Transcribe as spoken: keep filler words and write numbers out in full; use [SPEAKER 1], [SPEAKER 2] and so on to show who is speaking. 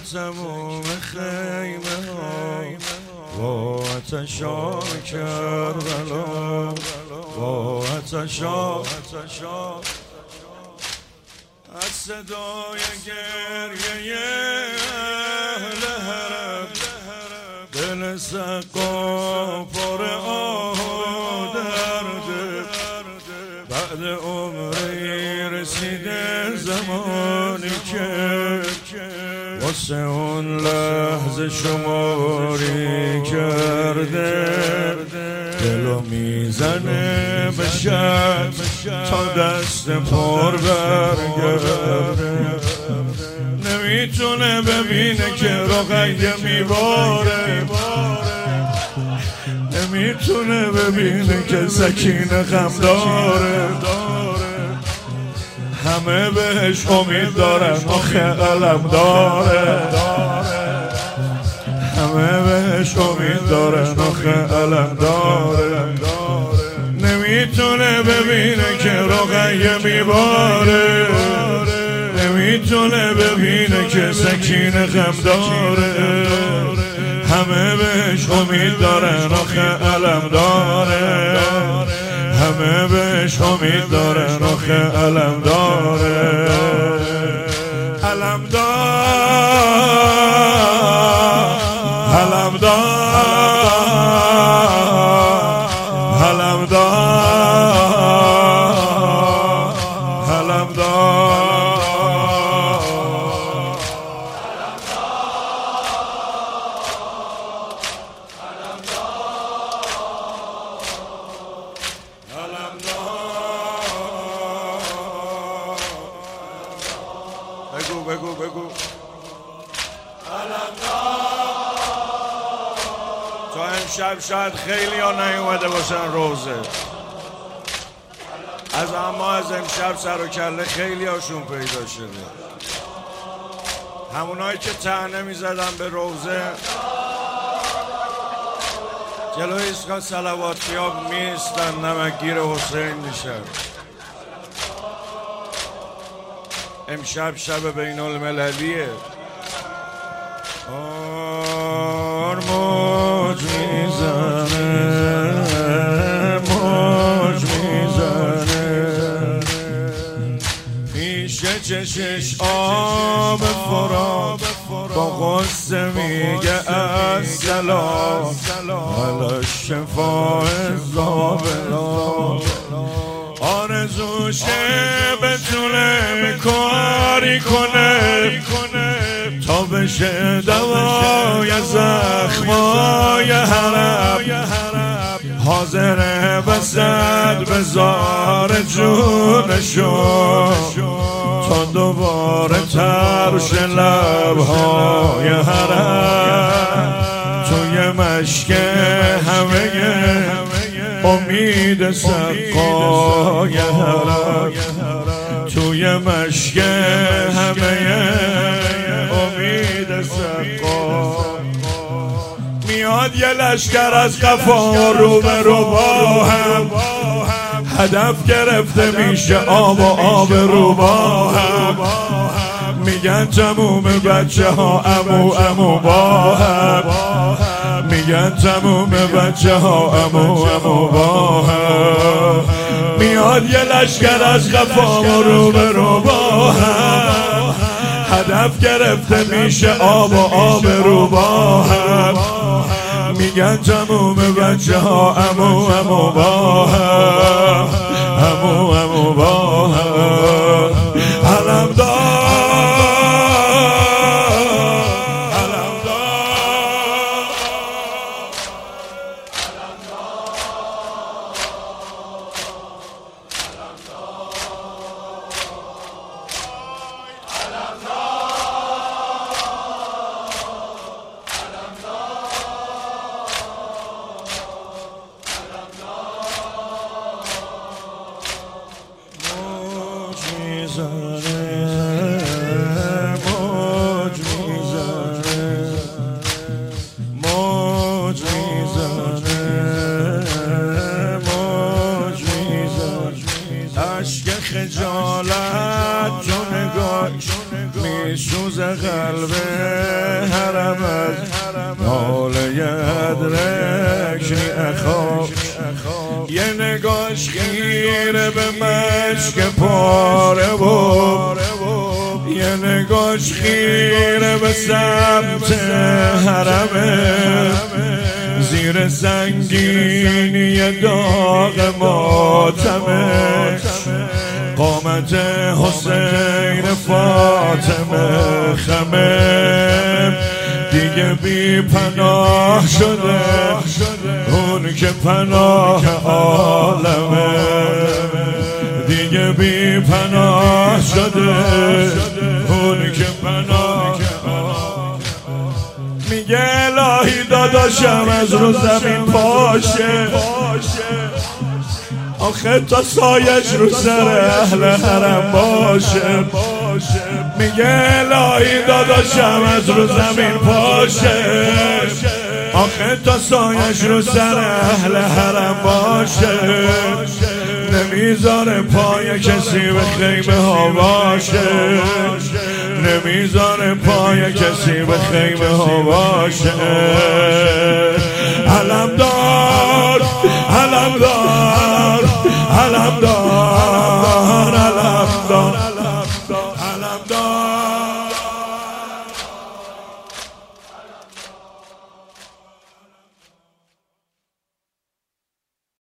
[SPEAKER 1] تموم خیمه ها با آتشا کربلا، با آتشا از صدای گریه اهل حرم دل سقا پر آه و درده. بعد عمری رسیده زمانی که واسه اون لحظه شماری کرده، دلو میزنه به شب تا دست پر برگرده. نمیتونه ببینه که رقیه میباره، نمیتونه ببینه که سکینه غم داره. همه بهش امید دارن آخه علم داره، همه بهش امید دارن آخه علم داره. نمیتونه ببینه که رقیه میباره، نمیتونه ببینه که سکینه غم داره. همه بهش امید دارن آخه علم داره، همه بهش امید دارن آخه علم داره. علم دار، علم دار، علم دار، علم دار. بگو بگو بگو تا امشب شاید خیلی ها نیومده باشن روزه، از اما از امشب سر و کله خیلی هاشون پیدا شده. همونایی که طعنه میزدن به روزه جلوی ایستگاه صلوات خیاب میستن، نمکگیر حسین میشن. امشب شب بین المللیه. آر موج میزنه، موج میزنه پیش چشش آب فرات، با غصه میگه السلام علی شفاء الزابلا. آرزوشه بتونه کاری کنه تا بشه دوای زخمای حرم. حاضره بسد بزار جونشو تا دوباره ترش لبهای حرم. توی مشک همه امید سقای حرم، توی مشک همه امید سقا. میاد یه لشکر از قفا رو به رو با هم، هدف گرفته میشه آب و آب رو با هم. میگن تموم بچه ها امو امو با هم، میگن تموم بچه ها امو امو با هم. میاد یه لشکر از قفا رو به رو با هم، هدف گرفته میشه آب و آب رو با هم. میگن تموم بچه ها امو امو با هم، امو امو با هم. علم دار، قلب حرم از ناله ادرکنی اخا یه نگاش خیره به مشک پاره و یه نگاش خیره به سمت حرمه زیر سنگینی داغ ماتمه قامت حسین فاطمه خمه دیگه بی پناه شده اون که پناه عالمه دیگه بی پناه شده اون که پناه میگه الهی داداشم از رو زمین پاشه آخه تا سایش رو سر اهل حرم باشه میگه الهی داداشم از رو زمین پاشه آخه تا سایش رو سر اهل حرم باشه نمیذاره پای کسی به خیمه ها باشه نمیذاره پای کسی به خیمه ها باشه علم دار علم دار علم دار